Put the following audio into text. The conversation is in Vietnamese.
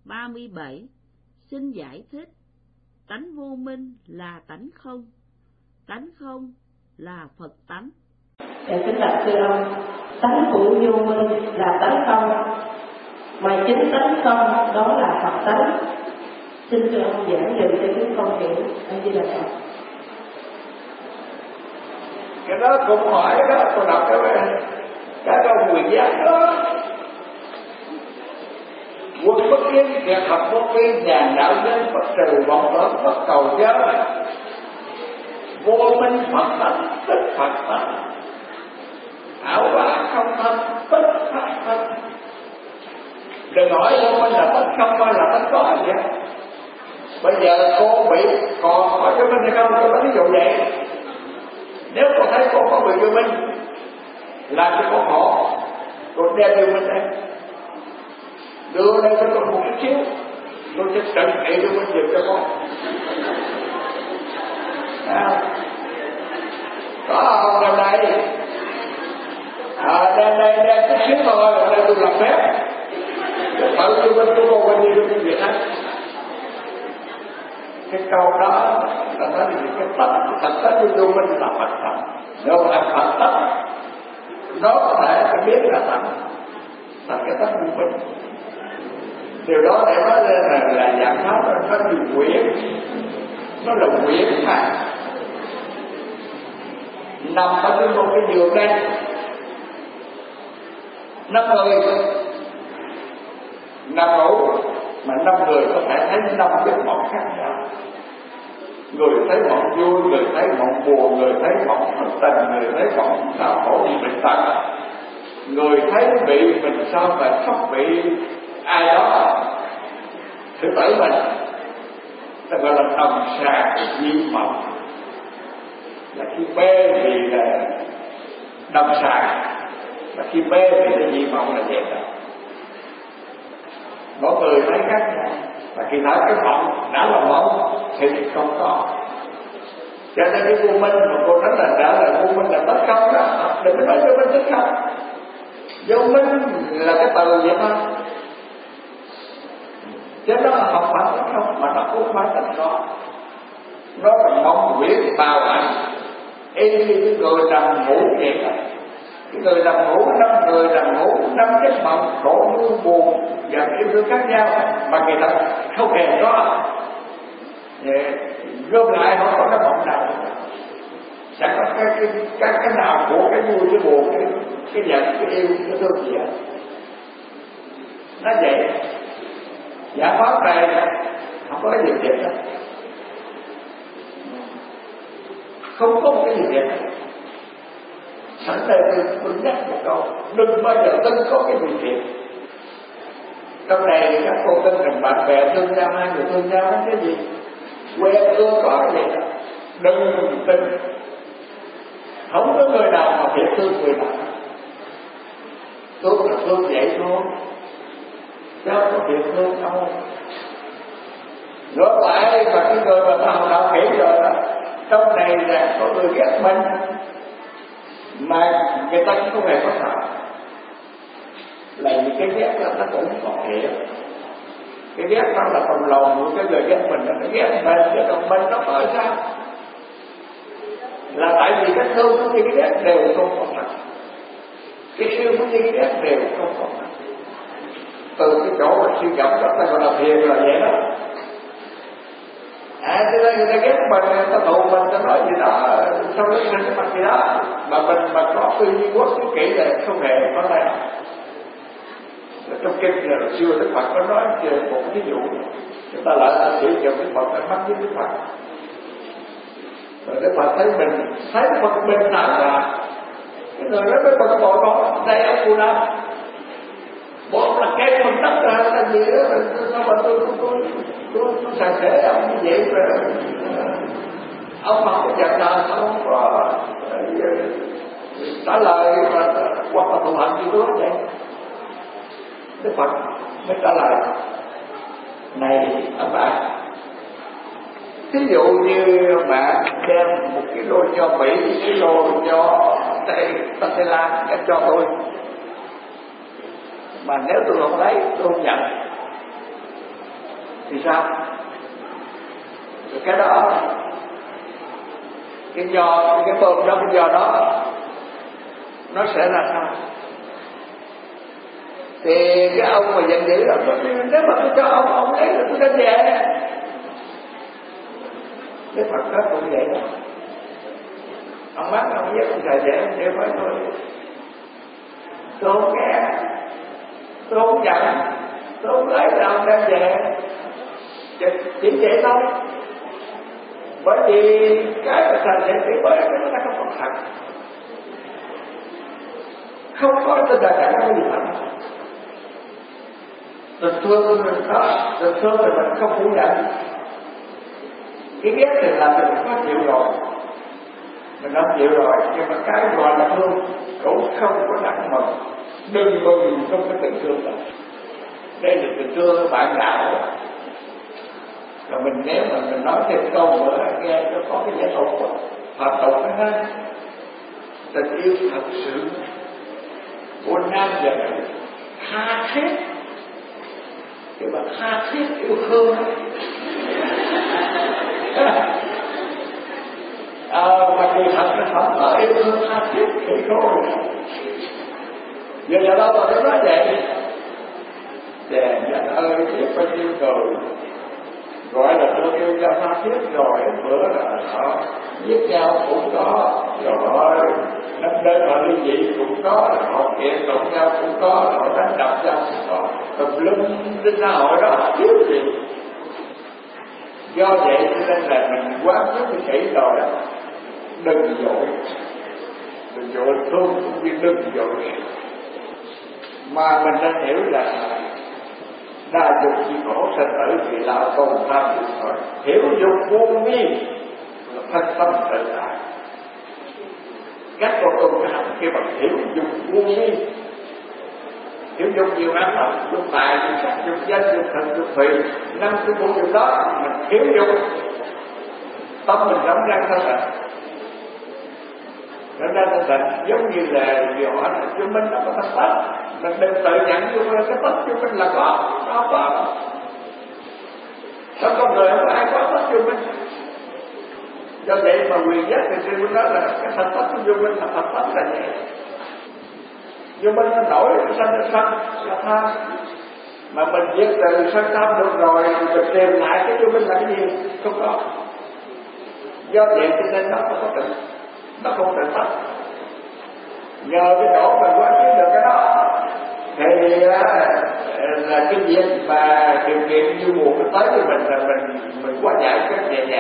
37. Xin giải thích. Tánh vô minh là tánh không là Phật tánh. Dạ kính bạch thưa ông, tánh của vô minh là tánh không, mà chính tánh không đó là Phật tánh. Xin thưa ông giảng dùm cho chúng con hiểu. A Di Đà Phật. Cái đó cũng hỏi đó, tôi đọc cái câu Quyền Giác đó. Quân bất kiến, việc học bất kiến, nhàn đạo nhân, bất trừ vọng tưởng, bất cầu giới. Vô minh Phật tánh, tức Phật tánh. Ảo quả không thân, tức Pháp thân. Đừng hỏi vô minh là tất không hay là tất có gì hết. Bây giờ cô bị còn hỏi vô minh hay không, tôi nói ví dụ vậy. Nếu cô thấy cô có bị vô minh, làm cho cô khổ, cô đem vô minh đây, đưa đây cho tôi một chút xíu, tôi sẽ trần trị vô minh giùm cho con. Có không đem đây? Đem chút xíu thôi, ở đây tôi làm phép. Tự vô minh của cô bao nhiêu vô minh Việt Nam. Cái câu đó là nói là cái thật tế vô minh là Phật tánh. Nếu là Phật tánh, nó có thể phải biết là thành cái tánh vô minh. Điều đó để nói lên là dạng pháp nó là quyển, nó là quyển mà nằm ở trên một cái giường đây, 5 người nằm ngủ, mà 5 người có thể thấy 5 cái mộng khác nhau. Người thấy mộng vui, người thấy mộng buồn, người thấy mộng thất tình, người thấy mộng đau khổ bị bệnh tật, người thấy bị mình sao mà sắp bị ai đó thử tử mình, ta gọi là đồng sàng di mộng. Là khi bê thì là đồng sàng, và khi bê thì là di mộng là vậy đó. Mỗi người thấy khác nhau, và khi thấy cái mộng đã là mộng thì không có. Cho nên cái vô minh mà cô nói là đã là vô minh là tất không đó. Đừng có nói vô minh tất không. Vô minh là cái từ vậy thôi, chứ nó không phải tất không, mà nó cũng phải tất có. Nó là mong quyển bao ảnh, y như cái người nằm ngủ vậy đó. Cái người nằm ngủ, 5 người nằm ngủ, 5 cái mộng khổ vui buồn và yêu thương khác nhau mà người ta không hề có. Gom lại không có cái mộng nào, chẳng có cái nào của cái vui cái buồn, cái giận cái yêu cái thương gì hết. Nó vậy. Giả pháp này không có cái gì đẹp hết, không có một cái gì đẹp hết. Sẵn đây tôi nhắc một câu, đừng bao giờ tin có cái gì thiệt. Trong này các cô tin rằng bạn bè thương nhau, 2 người thương nhau cái gì quen ưa có vậy đó, đừng tin. Không có người nào mà thiệt thương người nào. Thương là thương vậy thôi, chứ không có thiệt thương đâu. Ngược lại mà cái người mà ta đạo kỹ rồi đó, trong này là có người ghét mình mà người ta cũng không hề có sao. Là vì cái ghét đó nó cũng còn thiệt. Cái ghét đó là trong lòng của cái người ghét mình, nó ghét mình, chứ còn mình nó có sao? Là tại vì cái thương cũng như cái ghét đều không có thật. Cái yêu cũng như cái ghét đều không có thật. Từ cái chỗ mà suy gẫm đó ta gọi là thiền là vậy đó. Cho nên người ta ghét mình, người ta thù mình, ta nói gì đó, sau đó mình cái mặt gì đó, mà mình mà có tư duy quốc cái kỹ là không hề có này. Trong kinh là xưa Đức Phật có nói một ví dụ, chúng ta lại là sử dụng Đức Phật để mắt với Đức Phật. Rồi Đức Phật thấy Phật bình thản là cái người đó mới bực bội con đây ở Cù Lâm. Một là cái phần đất là gì đó, sao mà tôi sẵn sẻ ông như vậy rồi. Ông mà không giận đời, ông không có trả lời hoặc là thù hận gì đó vậy. Đức Phật mới trả lời: này ông bạn, ví dụ như bạn đem 1 kg nho Mỹ, 1 kg nho Tây Lan em cho tôi, mà nếu tôi không lấy tôi không nhận, thì sao? Rồi cái đó, cái tôm đó, cái giò đó nó sẽ ra sao? Thì cái ông mà giận dữ là nếu mà tôi cho ông lấy là tôi đem về. Cái Phật đó cũng vậy đó. Ông bắt ông giết ông xài dễ để mới thôi. Tôi không nghe, tôi không giận, tôi không lấy là ông đem về. Chỉ vậy thôi. Bởi vì cái mà thành sẽ chỉ bởi cái nó không còn thật. Không có tình là cả cái gì thật. Tình thương mình đó, tình thương thì mình không phủ nhận. Cái ghét thì là mình có chịu rồi, mình đã chịu rồi, nhưng mà cái gọi là thương cũng không có nặng mừng. Đừng mừng không có tình thương đâu. Đây là tình thương bạn đạo. Rồi mình nếu mà mình nói thêm câu nữa nghe nó có cái giải tục của Phật tục đó ha. Tình yêu thật sự của nam và nữ tha thiết, cái mà tha thiết yêu thương mà kỳ thật nó không có yêu thương tha thiết thì thôi. Giờ đâu mà nó nói vậy? Đèn nhận ơi biết bao nhiêu người gọi là thương yêu nhau tha thiết rồi, bữa là họ giết nhau cũng có, rồi năm đến họ ly dị cũng có, họ kiện tụng nhau cũng có, họ đánh đập nhau cũng có, tùm lum trên xã hội đó thiếu gì. Do vậy cho nên là mình quán rất kỹ rồi, đừng dội thương cũng như đừng dội. Mà mình nên hiểu là đa dục chỉ khổ sanh tử thì lão tôn tham dục thôi. Hiểu dục vô vi là thân tâm tự tại. Các con tôn tham khi mà hiểu dục vô vi, hiểu dục nhiều lắm lắm, dục tài, dục sắc, dục danh, dục thần, dục thủy, 5 cái bộ dục đó mình hiểu dục, tâm mình rộng ra thân tịnh. Nó ra thân tịnh giống như là điều hỏi là chúng mình nó có thân tịnh. Mình đừng tự nhận vô cái tất cho mình là có, nó có. Trong con người không ai có tất cho mình. Do vậy mà quyền giác thì sư nói là cái thật tất của vô minh là thật tất là vậy. Vô minh nó nổi, nó sanh nó sanh, là tham. Mà mình diệt từ sân tham được rồi, mình tìm lại cái vô minh là cái gì? Không có. Do vậy cho nên nó không có tự, nó không tự tất. Nhờ cái chỗ mình quán chiếu được cái đó thì là cái việc mà điều kiện như buồn nó tới với mình là mình qua giải cái nhẹ